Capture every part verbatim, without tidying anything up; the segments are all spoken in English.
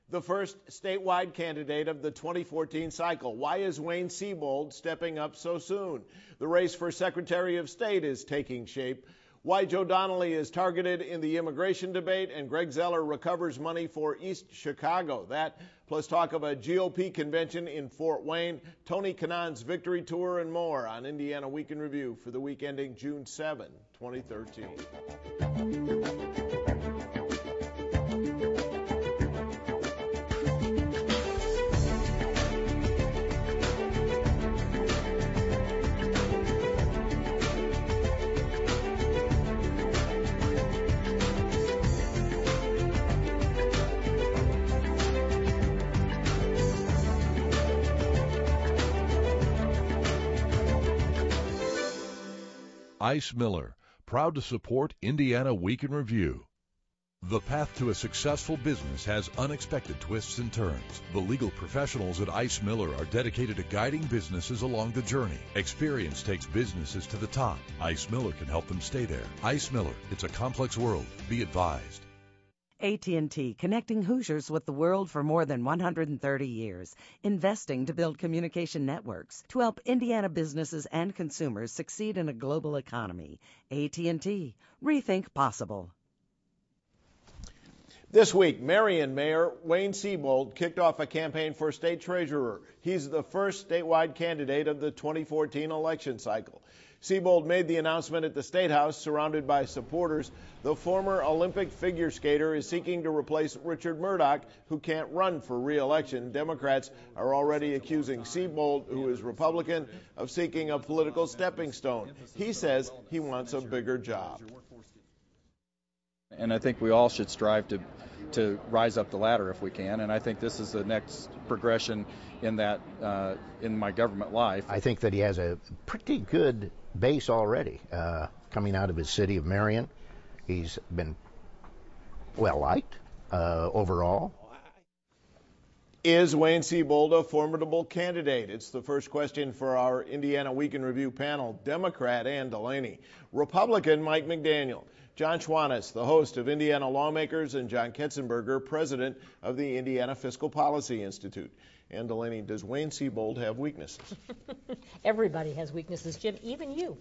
The first statewide candidate of the twenty fourteen cycle. Why is Wayne Seibold stepping up so soon? The race for Secretary of State is taking shape. Why Joe Donnelly is targeted in the immigration debate, and Greg Zeller recovers money for East Chicago. That, plus talk of a G O P convention in Fort Wayne, Tony Kanaan's victory tour, and more on Indiana Week in Review for the week ending June seventh, twenty thirteen. Ice Miller, proud to support Indiana Week in Review. The path to a successful business has unexpected twists and turns. The legal professionals at Ice Miller are dedicated to guiding businesses along the journey. Experience takes businesses to the top. Ice Miller can help them stay there. Ice Miller, it's a complex world. Be advised. A T and T, connecting Hoosiers with the world for more than one hundred thirty years, investing to build communication networks to help Indiana businesses and consumers succeed in a global economy. A T and T, rethink possible. This week, Marion Mayor Wayne Seibold kicked off a campaign for state treasurer. He's the first statewide candidate of the twenty fourteen election cycle. Seibold made the announcement at the State House, surrounded by supporters. The former Olympic figure skater is seeking to replace Richard Murdoch, who can't run for re-election. Democrats are already accusing Seibold, who is Republican, of seeking a political stepping stone. He says he wants a bigger job. And I think we all should strive to to rise up the ladder if we can, and I think this is the next progression in that uh, in my government life. I think that he has a pretty good base already uh, coming out of his city of Marion. He's been well liked uh, overall. Is Wayne Seibold a formidable candidate? It's the first question for our Indiana Week in Review panel. Democrat Ann Delaney, Republican Mike McDaniel, John Schwanitz, the host of Indiana Lawmakers, and John Ketzenberger, president of the Indiana Fiscal Policy Institute. Ann Delaney, does Wayne Seibold have weaknesses? Everybody has weaknesses, Jim, even you.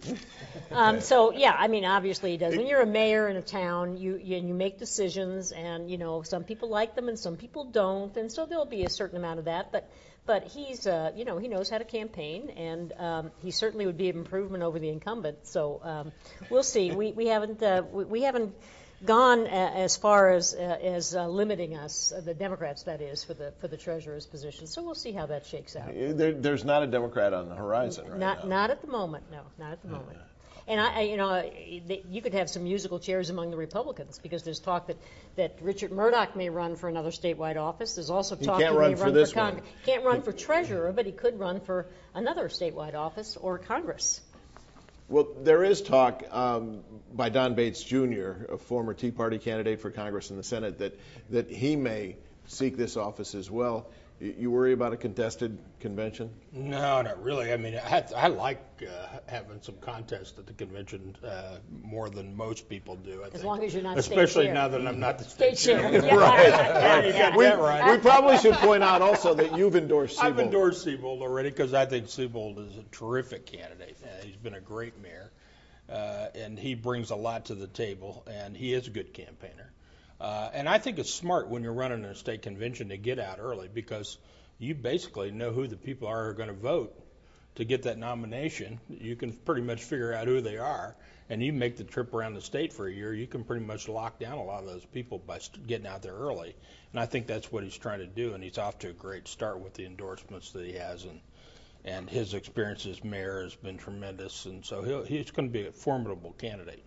um, so, yeah, I mean, obviously he does. When you're a mayor in a town, you, you you make decisions, and, you know, some people like them and some people don't, and so there'll be a certain amount of that. But but he's, uh, you know, he knows how to campaign, and um, he certainly would be an improvement over the incumbent. So um, we'll see. We we haven't uh, we, we haven't. gone as far as uh, as uh, limiting us, uh, the Democrats, that is, for the for the treasurer's position. So we'll see how that shakes out. There, there's not a Democrat on the horizon right not, now. Not at the moment, no, not at the moment. And I, I, you know, you could have some musical chairs among the Republicans, because there's talk that, that Richard Murdoch may run for another statewide office. There's also talk he can't he run may for run this for Congress. one. Can't run for treasurer, but he could run for another statewide office or Congress. Well, there is talk um, by Don Bates Junior, a former Tea Party candidate for Congress and the Senate, that, that he may seek this office as well. You, you worry about a contested convention? No, not really. I mean, I, I like uh, having some contest at the convention uh, more than most people do, I As think. long as you're not Especially state chair. now that I'm not the state, State chair. chair. Yeah. Right. Yeah, You yeah. got We, that right. we probably should point out also that you've endorsed Seibold. I've endorsed Seibold already because I think Seibold is a terrific candidate. Uh, he's been a great mayor, uh, and he brings a lot to the table, and he is a good campaigner. Uh, and I think it's smart when you're running a state convention to get out early, because you basically know who the people are who are going to vote to get that nomination. You can pretty much figure out who they are, and you make the trip around the state for a year. You can pretty much lock down a lot of those people by getting out there early, and I think that's what he's trying to do, and he's off to a great start with the endorsements that he has, and and his experience as mayor has been tremendous, and so he'll, he's going to be a formidable candidate.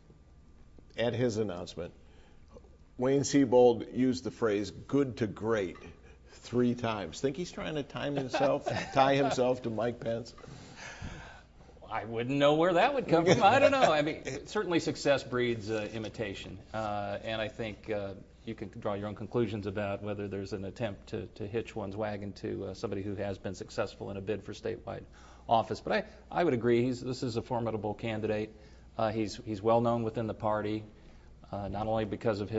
At his announcement, Wayne Seibold used the phrase "good to great" three times. Think he's trying to time himself, tie himself to Mike Pence? I wouldn't know where that would come from. I don't know. I mean, certainly success breeds uh, imitation, uh, and I think uh, you can draw your own conclusions about whether there's an attempt to, to hitch one's wagon to uh, somebody who has been successful in a bid for statewide office. But I, I would agree. He's, this is a formidable candidate. Uh, he's he's well known within the party, uh, not only because of his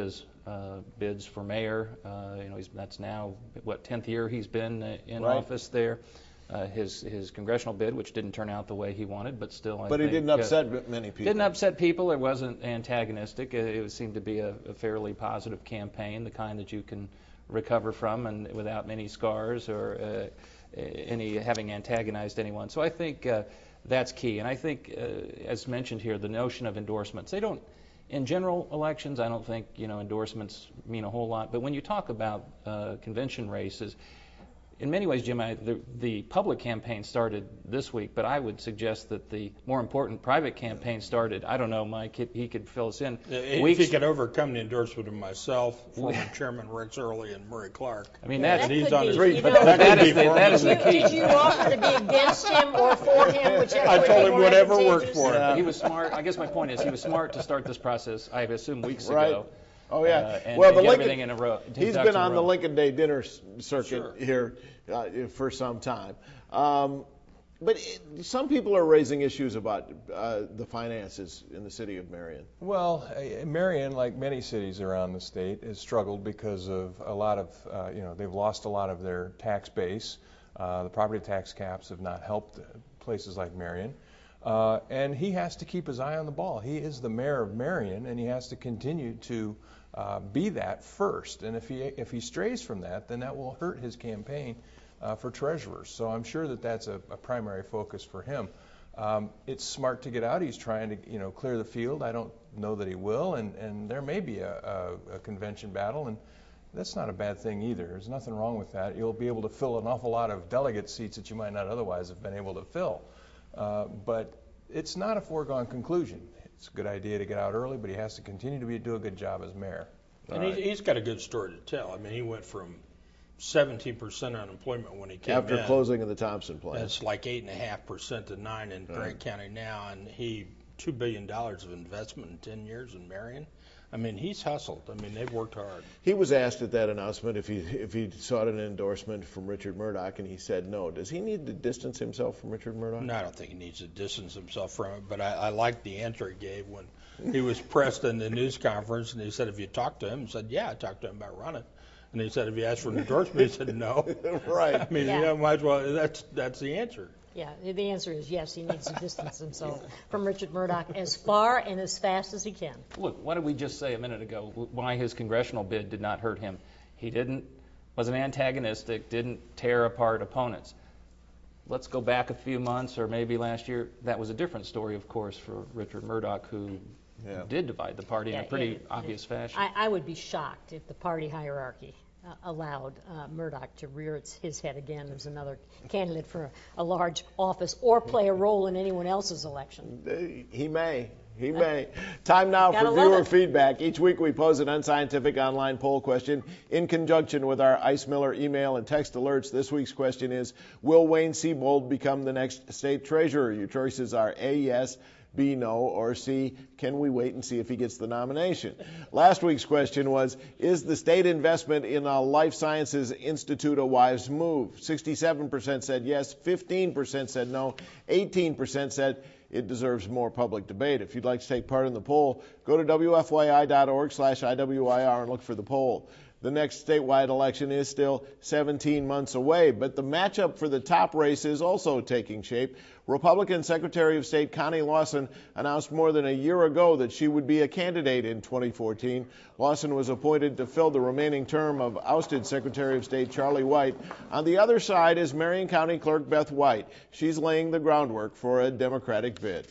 uh, bids for mayor. Uh, you know, he's, that's now what tenth year he's been uh, in Right. office there. Uh, his his congressional bid, which didn't turn out the way he wanted, but still, I But think, he didn't uh, upset many people. Didn't upset people. It wasn't antagonistic. It, it seemed to be a, a fairly positive campaign, the kind that you can recover from and without many scars or uh, any having antagonized anyone. So I think uh, that's key. And I think, uh, as mentioned here, the notion of endorsements. They don't, in general elections, I don't think you know endorsements mean a whole lot. But when you talk about uh, convention races, in many ways, Jim, I, the, the public campaign started this week, but I would suggest that the more important private campaign started, I don't know, Mike, he, he could fill us in. If weeks, he could overcome the endorsement of myself, former Chairman Rex Early, and Murray Clark. I mean, Yeah, that's, that he's could on be, his you feet. know, That that could is be the, that is the Did key. you, did you offer to be against him or for him, whichever I way told you him more whatever worked advantageous? for him. Yeah. He was smart. I guess my point is he was smart to start this process, I assume, weeks Right. ago. Oh, yeah. Uh, and, well, and the get Lincoln, everything in a row. he's ducks been in a on the row. Lincoln Day dinner s- circuit Sure. here uh, for some time. Um, but it, some people are raising issues about uh, the finances in the city of Marion. Well, uh, Marion, like many cities around the state, has struggled because of a lot of, uh, you know, they've lost a lot of their tax base. Uh, the property tax caps have not helped places like Marion. Uh, and he has to keep his eye on the ball. He is the mayor of Marion, and he has to continue to uh, be that first. And if he if he strays from that, then that will hurt his campaign uh, for treasurer. So I'm sure that that's a, a primary focus for him. Um, it's smart to get out. He's trying to, you know, clear the field. I don't know that he will, and, and there may be a, a, a convention battle, and that's not a bad thing either. There's nothing wrong with that. You'll be able to fill an awful lot of delegate seats that you might not otherwise have been able to fill. Uh, but it's not a foregone conclusion. It's a good idea to get out early, but he has to continue to be, do a good job as mayor. And he's, he's got a good story to tell. I mean, he went from seventeen percent unemployment when he came After in. closing of the Thompson plant. It's like eight point five percent to nine in Grant Right. County now, and he two billion dollars of investment in ten years in Marion. I mean, he's hustled. I mean, they've worked hard. He was asked at that announcement if he if he sought an endorsement from Richard Murdoch, and he said no. Does he need to distance himself from Richard Murdoch? No, I don't think he needs to distance himself from it, but I, I like the answer he gave when he was pressed in the news conference, and he said, "Have you talked to him?" He said, "Yeah, I talked to him about running." And he said, "Have you asked for an endorsement?" He said, "No." Right. I mean, Yeah. yeah, might as well. That's that's the answer. Yeah, the answer is yes, he needs to distance himself from Richard Murdoch as far and as fast as he can. Look, what did we just say a minute ago? Why his congressional bid did not hurt him? He didn't, wasn't antagonistic, didn't tear apart opponents. Let's go back a few months or maybe last year. That was a different story, of course, for Richard Murdoch, who Yeah. did divide the party in Yeah, a pretty it- obvious fashion. I, I would be shocked if the party hierarchy uh, allowed uh, Murdoch to rear its, his head again as another candidate for a, a large office or play a role in anyone else's election. Uh, He may. He may. Time now Gotta for love viewer it. feedback. Each week we pose an unscientific online poll question in conjunction with our Ice Miller email and text alerts. This week's question is, will Wayne Seabold become the next state treasurer? Your choices are A, yes, B, no, or C, can we wait and see if he gets the nomination? Last week's question was, is the state investment in a life sciences institute a wise move? sixty-seven percent said yes, fifteen percent said no, eighteen percent said it deserves more public debate. If you'd like to take part in the poll, go to W F Y I dot org slash I W I R and look for the poll. The next statewide election is still seventeen months away, but the matchup for the top race is also taking shape. Republican Secretary of State Connie Lawson announced more than a year ago that she would be a candidate in twenty fourteen. Lawson was appointed to fill the remaining term of ousted Secretary of State Charlie White. On the other side is Marion County Clerk Beth White. She's laying the groundwork for a Democratic bid.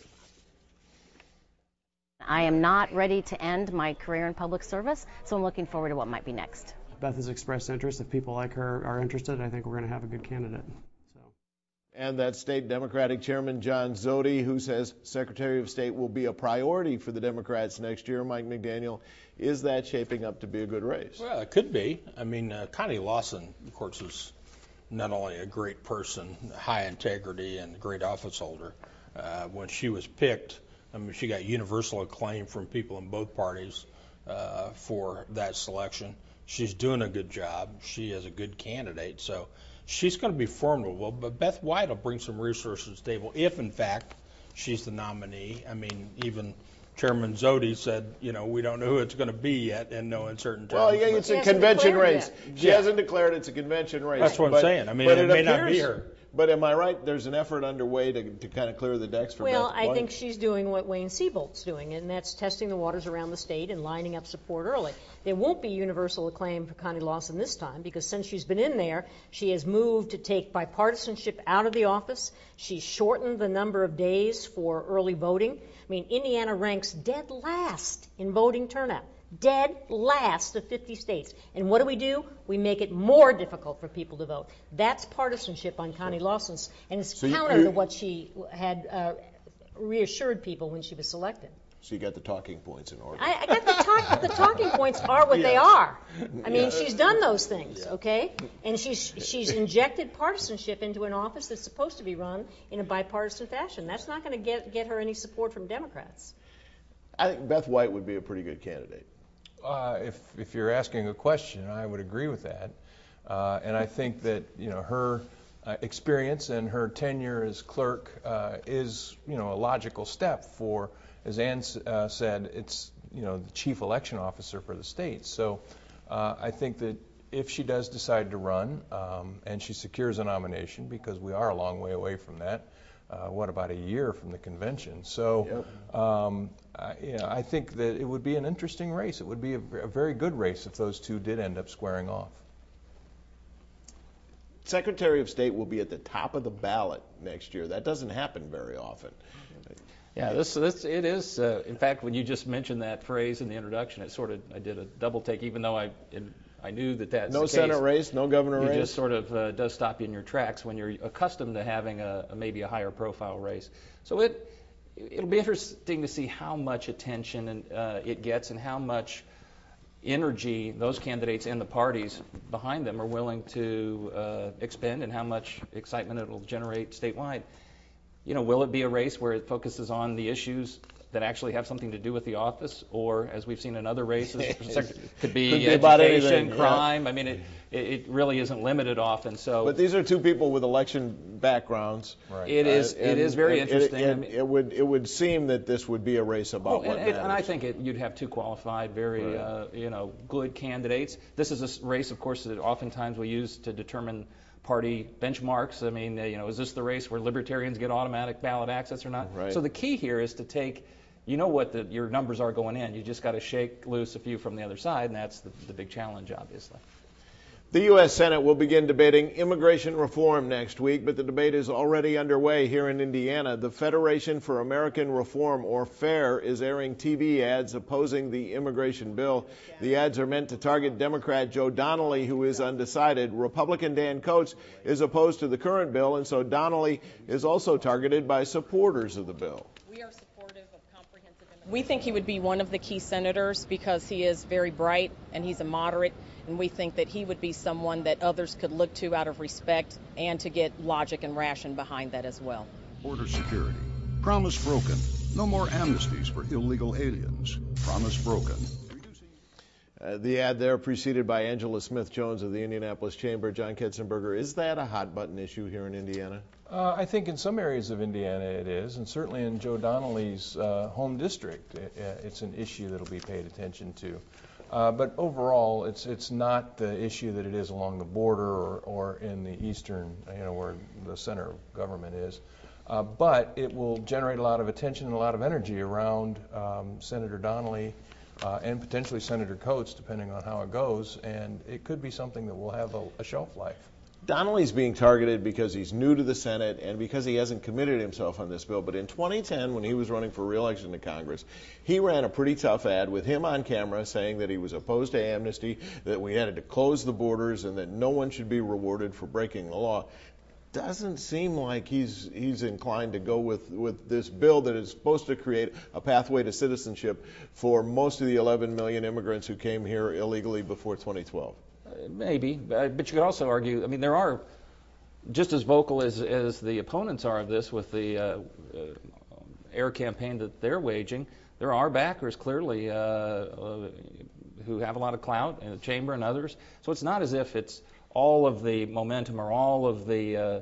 I am not ready to end my career in public service, so I'm looking forward to what might be next. Beth has expressed interest. If people like her are interested, I think we're going to have a good candidate. So. And that's State Democratic Chairman John Zodi, who says Secretary of State will be a priority for the Democrats next year. Mike McDaniel, is that shaping up to be a good race? Well, it could be. I mean, uh, Connie Lawson, of course, is not only a great person, high integrity, and a great office holder. Uh, when she was picked, I mean, she got universal acclaim from people in both parties uh, for that selection. She's doing a good job. She is a good candidate, so she's going to be formidable. But Beth White will bring some resources to the table if, in fact, she's the nominee. I mean, even Chairman Zodi said, you know, we don't know who it's going to be yet in no uncertain terms. Well, yeah, it's a convention race. Yet. She yeah. hasn't declared it's a convention race. That's what but, I'm saying. I mean, it, it may appears, not be her. But am I right? There's an effort underway to, to kind of clear the decks for Well, Beth I White? think she's doing what Wayne Seabolt's doing, and that's testing the waters around the state and lining up support early. There won't be universal acclaim for Connie Lawson this time because since she's been in there, she has moved to take bipartisanship out of the office. She's shortened the number of days for early voting. I mean, Indiana ranks dead last in voting turnout. Dead last of fifty states. And what do we do? We make it more difficult for people to vote. That's partisanship on Connie Lawson's, and it's so counter you, to what she had uh, reassured people when she was selected. So you got the talking points in order. I, I got the talk. The talking points are what yeah. they are. I mean, yeah. she's done those things, okay? And she's she's injected partisanship into an office that's supposed to be run in a bipartisan fashion. That's not going to get get her any support from Democrats. I think Beth White would be a pretty good candidate. Uh, if if you're asking a question, I would agree with that, uh, and I think that you know her uh, experience and her tenure as clerk uh, is you know a logical step for, as Ann uh, said, it's you know the chief election officer for the state. So uh, I think that if she does decide to run um, and she secures a nomination, because we are a long way away from that. Uh, what about a year from the convention? So yep. um, I, you know, I think that it would be an interesting race. It would be a, a very good race if those two did end up squaring off. Secretary of State will be at the top of the ballot next year. That doesn't happen very often. Yeah, this, this it is. Uh, in fact, when you just mentioned that phrase in the introduction, it sort of I did a double take, even though I. In, I knew that that's no the case. Senate race, no governor you race. It just sort of uh, does stop you in your tracks when you're accustomed to having a, a maybe a higher profile race. So it it'll be interesting to see how much attention and, uh, it gets and how much energy those candidates and the parties behind them are willing to uh, expend and how much excitement it'll generate statewide. You know, will it be a race where it focuses on the issues that actually have something to do with the office, or as we've seen in other races, could be, could be education, crime. Yeah. I mean, it, it really isn't limited often. So, but these are two people with election backgrounds. Right. It is. Uh, it is very it, interesting. It, it, I mean, it would. It would seem that this would be a race about oh, what and, matters. And I think it, you'd have two qualified, very, right. uh, you know, good candidates. This is a race, of course, that oftentimes we use to determine party benchmarks. I mean, uh, you know, is this the race where libertarians get automatic ballot access or not? Right. So the key here is to take. You know what the, your numbers are going in. You just got to shake loose a few from the other side, and that's the, the big challenge, obviously. The U S Senate will begin debating immigration reform next week, but the debate is already underway here in Indiana. The Federation for American Reform, or FAIR, is airing T V ads opposing the immigration bill. The ads are meant to target Democrat Joe Donnelly, who is undecided. Republican Dan Coats is opposed to the current bill, and so Donnelly is also targeted by supporters of the bill. We are We think he would be one of the key senators because he is very bright and he's a moderate, and we think that he would be someone that others could look to out of respect and to get logic and ration behind that as well. Border security. Promise broken. No more amnesties for illegal aliens. Promise broken. Uh, the ad there preceded by Angela Smith-Jones of the Indianapolis Chamber. John Ketzenberger, is that a hot-button issue here in Indiana? Uh, I think in some areas of Indiana it is, and certainly in Joe Donnelly's uh, home district, it, it's an issue that will be paid attention to. Uh, but overall, it's it's not the issue that it is along the border or, or in the eastern, you know, where the center of government is. Uh, but it will generate a lot of attention and a lot of energy around um, Senator Donnelly uh, and potentially Senator Coats, depending on how it goes, and it could be something that will have a, a shelf life. Donnelly's being targeted because he's new to the Senate and because he hasn't committed himself on this bill. But in twenty ten, when he was running for re-election to Congress, he ran a pretty tough ad with him on camera saying that he was opposed to amnesty, that we had to close the borders, and that no one should be rewarded for breaking the law. Doesn't seem like he's he's inclined to go with, with this bill that is supposed to create a pathway to citizenship for most of the eleven million immigrants who came here illegally before twenty twelve. Maybe, but you could also argue, I mean, there are, just as vocal as, as the opponents are of this with the uh, uh, air campaign that they're waging, there are backers clearly uh, uh, who have a lot of clout in the chamber and others. So it's not as if it's all of the momentum or all of the uh,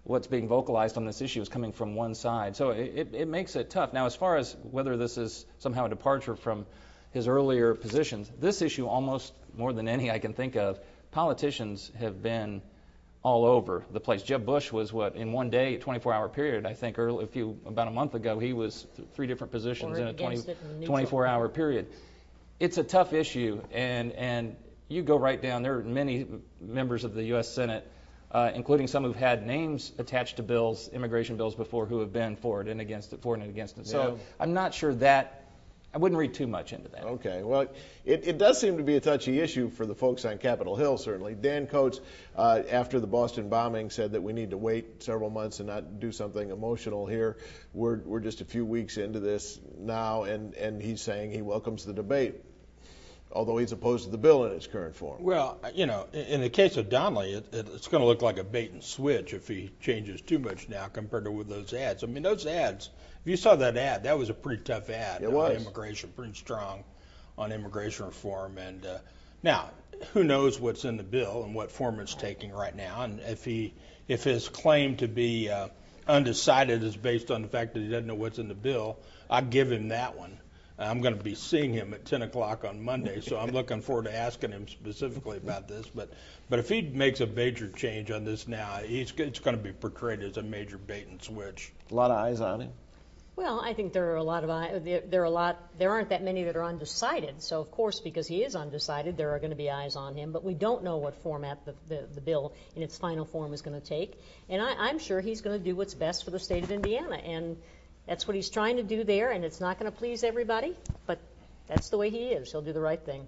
what's being vocalized on this issue is coming from one side. So it, it, it makes it tough. Now, as far as whether this is somehow a departure from his earlier positions, this issue almost more than any I can think of, politicians have been all over the place. Jeb Bush was what, in one day, twenty-four hour period, I think early, a few, about a month ago, he was th- three different positions in a twenty, twenty-four hour period. It's a tough issue, and, and you go right down, there are many members of the U S Senate, uh, including some who've had names attached to bills, immigration bills before, who have been for it and against it, for it and against it. So yeah. I'm not sure that, I wouldn't read too much into that. Okay. Well, it, it does seem to be a touchy issue for the folks on Capitol Hill, certainly. Dan Coates, uh, after the Boston bombing, said that we need to wait several months and not do something emotional here. We're, we're just a few weeks into this now, and, and he's saying he welcomes the debate, although he's opposed to the bill in its current form. Well, you know, in the case of Donnelly, it, it, it's going to look like a bait and switch if he changes too much now compared to with those ads. I mean, those ads, if you saw that ad, that was a pretty tough ad it on was. immigration, pretty strong on immigration reform. And uh, now, who knows what's in the bill and what form it's taking right now? And if he, if his claim to be uh, undecided is based on the fact that he doesn't know what's in the bill, I'll give him that one. I'm going to be seeing him at ten o'clock on Monday, so I'm looking forward to asking him specifically about this. But but if he makes a major change on this now, he's, it's going to be portrayed as a major bait and switch. A lot of eyes on him. Well, I think there are a lot of there, there are a lot. There aren't that many that are undecided. So of course, because he is undecided, there are going to be eyes on him. But we don't know what format the the, the bill in its final form is going to take. And I, I'm sure he's going to do what's best for the state of Indiana. And that's what he's trying to do there, and it's not going to please everybody, but that's the way he is. He'll do the right thing.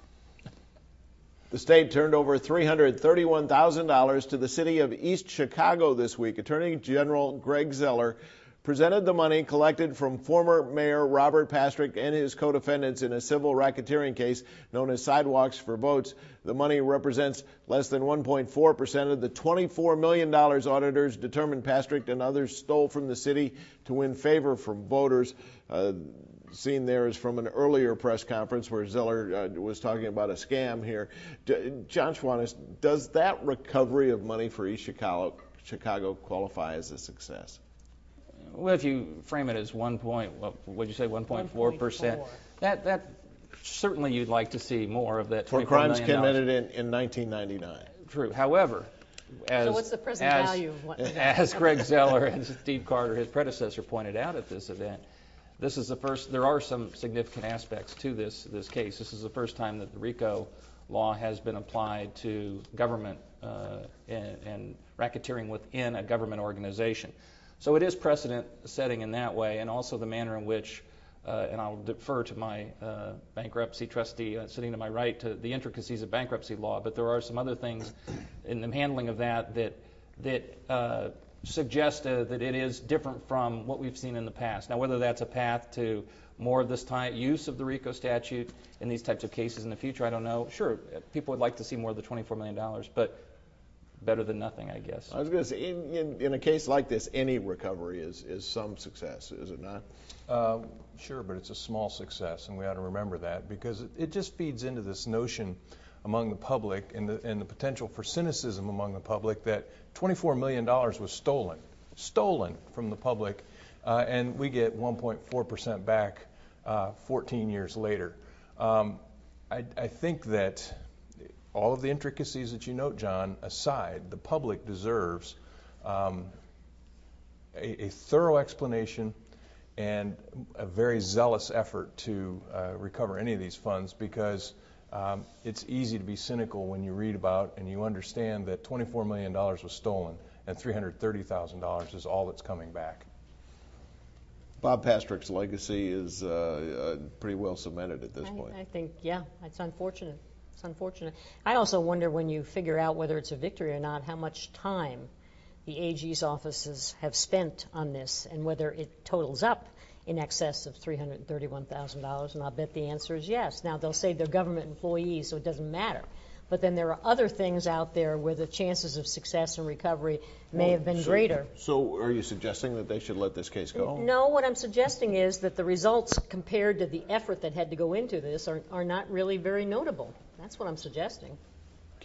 The state turned over three hundred thirty-one thousand dollars to the city of East Chicago this week. Attorney General Greg Zoeller presented the money collected from former Mayor Robert Pastrick and his co-defendants in a civil racketeering case known as Sidewalks for Votes. The money represents less than one point four percent of the twenty-four million dollars auditors determined Pastrick and others stole from the city to win favor from voters. Uh, seen there is from an earlier press conference where Zoeller uh, was talking about a scam here. D- John Schwantes, does that recovery of money for East Chicago, Chicago qualify as a success? Well, if you frame it as one point, what would you say, one point four percent? That that certainly you'd like to see more of that. For crimes committed in, in nineteen ninety-nine. True. However, as so what's the present as, value of what? As Greg Zoeller and Steve Carter, his predecessor, pointed out at this event, this is the first. There are some significant aspects to this this case. This is the first time that the RICO law has been applied to government uh, and, and racketeering within a government organization. So it is precedent setting in that way, and also the manner in which, uh, and I'll defer to my uh, bankruptcy trustee uh, sitting to my right, to the intricacies of bankruptcy law, but there are some other things in the handling of that that that uh, suggest uh, that it is different from what we've seen in the past. Now, whether that's a path to more of this type use of the RICO statute in these types of cases in the future, I don't know. Sure, people would like to see more of the twenty-four million dollars, but better than nothing, I guess. I was going to say, in, in, in a case like this, any recovery is, is some success, is it not? Uh, sure, but it's a small success, and we ought to remember that, because it, it just feeds into this notion among the public and the, and the potential for cynicism among the public that twenty-four million dollars was stolen, stolen from the public, uh, and we get one point four percent back uh, fourteen years later. Um, I, I think that all of the intricacies that you note, John, aside, the public deserves um, a, a thorough explanation and a very zealous effort to uh, recover any of these funds, because um, it's easy to be cynical when you read about and you understand that twenty-four million dollars was stolen and three hundred thirty thousand dollars is all that's coming back. Bob Pastrick's legacy is uh, uh, pretty well cemented at this I, point. I think, yeah, it's unfortunate. It's unfortunate. I also wonder, when you figure out whether it's a victory or not, how much time the A G's offices have spent on this, and whether it totals up in excess of three hundred thirty-one thousand dollars, and I'll bet the answer is yes. Now, they'll say they're government employees, so it doesn't matter. But then there are other things out there where the chances of success and recovery may well, have been so, greater. So are you suggesting that they should let this case go? No, what I'm suggesting is that the results compared to the effort that had to go into this are, are not really very notable. That's what I'm suggesting.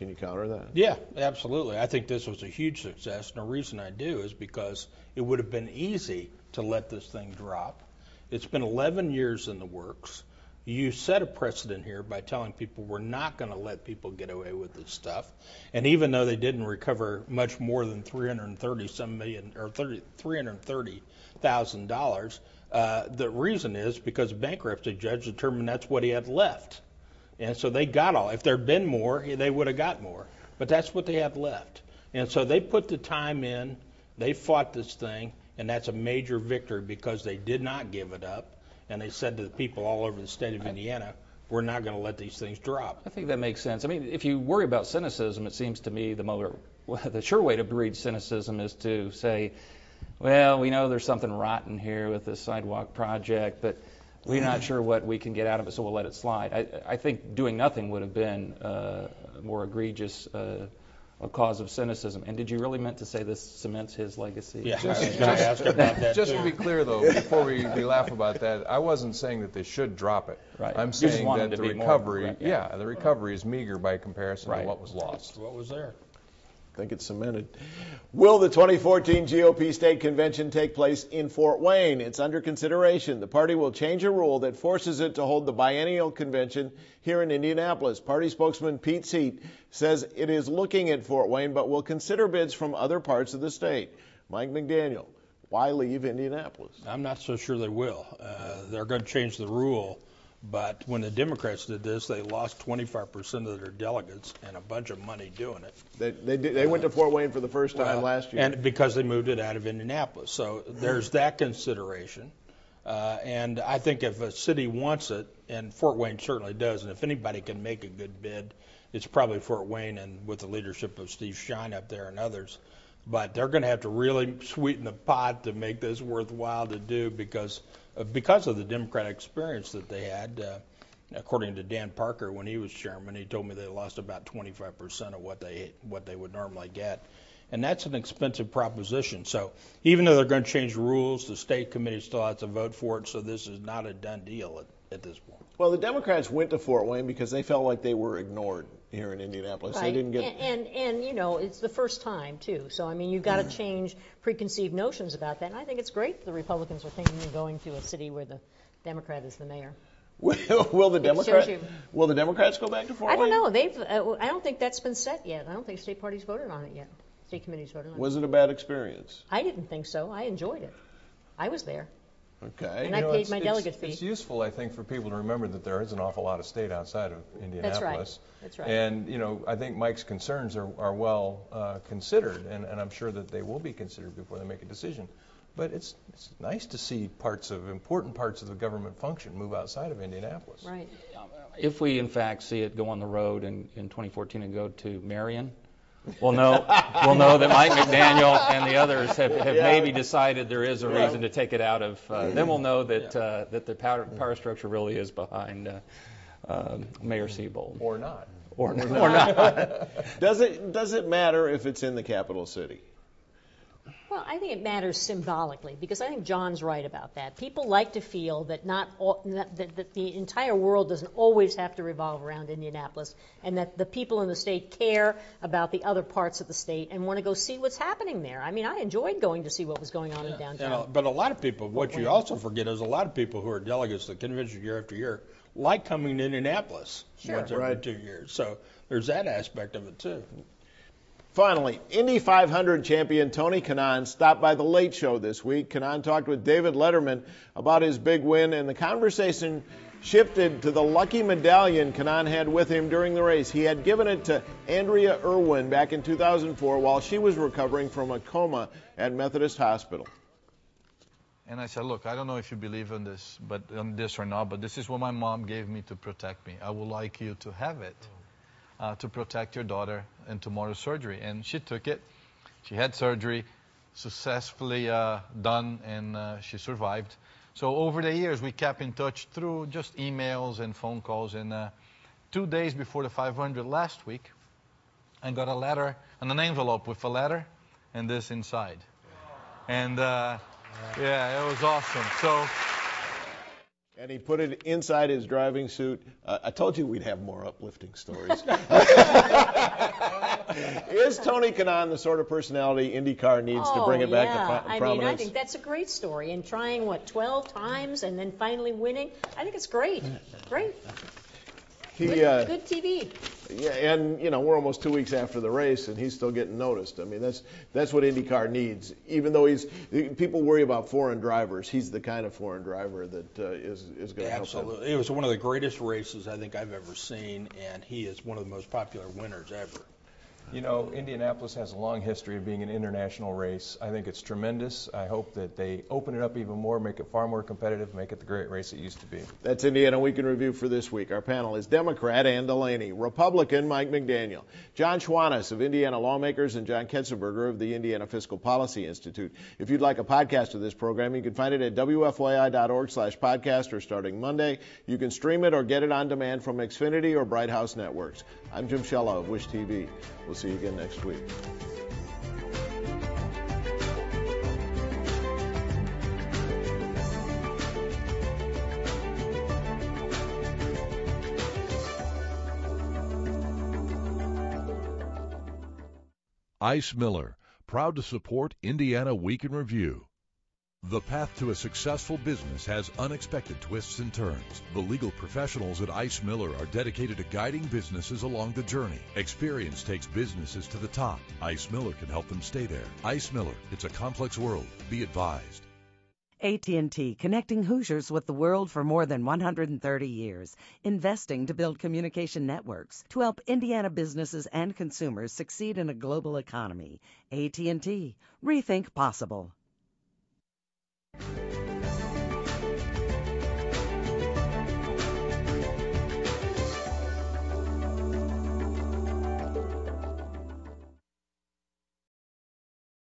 Can you counter that? Yeah, absolutely. I think this was a huge success, and the reason I do is because it would have been easy to let this thing drop. It's been eleven years in the works. You set a precedent here by telling people we're not going to let people get away with this stuff. And even though they didn't recover much more than three hundred thirty some million or three hundred thirty thousand dollars, uh, the reason is because a bankruptcy judge determined that's what he had left. And so they got all. If there'd been more, they would have got more. But that's what they had left. And so they put the time in. They fought this thing, and that's a major victory because they did not give it up. And they said to the people all over the state of Indiana, we're not going to let these things drop. I think that makes sense. I mean, if you worry about cynicism, it seems to me the more, the sure way to breed cynicism is to say, well, we know there's something rotten here with this sidewalk project, but we're not sure what we can get out of it, so we'll let it slide. I, I think doing nothing would have been uh, a more egregious uh, a cause of cynicism. And did you really meant to say this cements his legacy? Yeah, I was going to ask about that. Just too. to be clear, though, before we, we laugh about that, I wasn't saying that they should drop it. Right. I'm You just saying wanted that to the be more, recovery, right, yeah. yeah. the recovery is meager by comparison Right. to what was lost. What was there? I think it's cemented. Will the twenty fourteen G O P state convention take place in Fort Wayne? It's under consideration. The party will change a rule that forces it to hold the biennial convention here in Indianapolis. Party spokesman Pete Seat says it is looking at Fort Wayne, but will consider bids from other parts of the state. Mike McDaniel, why leave Indianapolis? I'm not so sure they will. Uh, they're going to change the rule. But when the Democrats did this, they lost twenty-five percent of their delegates and a bunch of money doing it. They they, did, they went to Fort Wayne for the first time Well, last year. And because they moved it out of Indianapolis. So there's that consideration. Uh, and I think if a city wants it, and Fort Wayne certainly does, and if anybody can make a good bid, it's probably Fort Wayne and with the leadership of Steve Shine up there and others. But they're going to have to really sweeten the pot to make this worthwhile to do because uh, because of the Democratic experience that they had. Uh, according to Dan Parker, when he was chairman, he told me they lost about twenty-five percent of what they what they would normally get. And that's an expensive proposition. So even though they're going to change the rules, the state committee still has to vote for it, so this is not a done deal at, at this point. Well, the Democrats went to Fort Wayne because they felt like they were ignored here in Indianapolis. Right. They didn't get. And, and and you know, it's the first time too. So I mean, you've got to change preconceived notions about that. And I think it's great that the Republicans are thinking of going to a city where the Democrat is the mayor. Will, will the Democrats will the Democrats go back to Fort I don't Wayne? know. They've. Uh, I don't think that's been set yet. I don't think state parties voted on it yet. State committees voted on Was it. it a bad experience? I didn't think so. I enjoyed it. I was there. Okay. And You I know, paid it's, my it's, delegate fee. It's useful, I think, for people to remember that there is an awful lot of state outside of Indianapolis. That's right. And, you know, I think Mike's concerns are, are well uh, considered, and, and I'm sure that they will be considered before they make a decision. But it's, it's nice to see parts of, important parts of the government function move outside of Indianapolis. Right. If we, in fact, see it go on the road in, in twenty fourteen and go to Marion, we'll know we'll know that Mike McDaniel and the others have, have Yeah. maybe decided there is a reason to take it out of. Uh, then we'll know that uh, that the power, power structure really is behind uh, uh, Mayor Seabold. Or not. Or, or not. Does it does it matter if it's in the capital city? Well, I think it matters symbolically because I think John's right about that. People like to feel that not, all, not that, that the entire world doesn't always have to revolve around Indianapolis, and that the people in the state care about the other parts of the state and want to go see what's happening there. I mean, I enjoyed going to see what was going on in downtown. And, uh, but a lot of people, what you also forget is a lot of people who are delegates to the convention year after year like coming to Indianapolis Sure. once every Right. two years. So there's that aspect of it too. Finally, Indy five hundred champion Tony Kanaan stopped by the Late Show this week. Kanaan talked with David Letterman about his big win, and the conversation shifted to the lucky medallion Kanaan had with him during the race. He had given it to Andrea Irwin back in two thousand four while she was recovering from a coma at Methodist Hospital. And I said, look, I don't know if you believe in this, but on this or not, but this is what my mom gave me to protect me. I would like you to have it. Uh, to protect your daughter in tomorrow's surgery. And she took it. She had surgery, successfully uh, done, and uh, she survived. So over the years, we kept in touch through just emails and phone calls. And uh, two days before the five hundred last week, I got a letter, and an envelope with a letter, and this inside. And uh, yeah, it was awesome. So. And he put it inside his driving suit. Uh, I told you we'd have more uplifting stories. Tony Kanaan the sort of personality IndyCar needs oh, to bring it back yeah. to pro- I prominence? mean, I think that's a great story. And trying, what, twelve times and then finally winning, I think it's great. Great. He, good, uh, good T V. Yeah, and you know we're almost two weeks after the race, and he's still getting noticed. I mean, that's that's what IndyCar needs. Even though he's people worry about foreign drivers, he's the kind of foreign driver that uh, is is going to help them. Absolutely, it was one of the greatest races I think I've ever seen, and he is one of the most popular winners ever. You know, Indianapolis has a long history of being an international race. I think it's tremendous. I hope that they open it up even more, make it far more competitive, make it the great race it used to be. That's Indiana Week in Review for this week. Our panel is Democrat Ann Delaney, Republican Mike McDaniel, John Schwantes of Indiana Lawmakers, and John Ketzenberger of the Indiana Fiscal Policy Institute. If you'd like a podcast of this program, you can find it at W F Y I dot org slash podcast or starting Monday. You can stream it or get it on demand from Xfinity or Bright House Networks. I'm Jim Shella of Wish T V. We'll see you again next week. Ice Miller, proud to support Indiana Week in Review. The path to a successful business has unexpected twists and turns. The legal professionals at Ice Miller are dedicated to guiding businesses along the journey. Experience takes businesses to the top. Ice Miller can help them stay there. Ice Miller, it's a complex world. Be advised. A T and T, connecting Hoosiers with the world for more than one hundred thirty years, investing to build communication networks to help Indiana businesses and consumers succeed in a global economy. A T and T, rethink possible.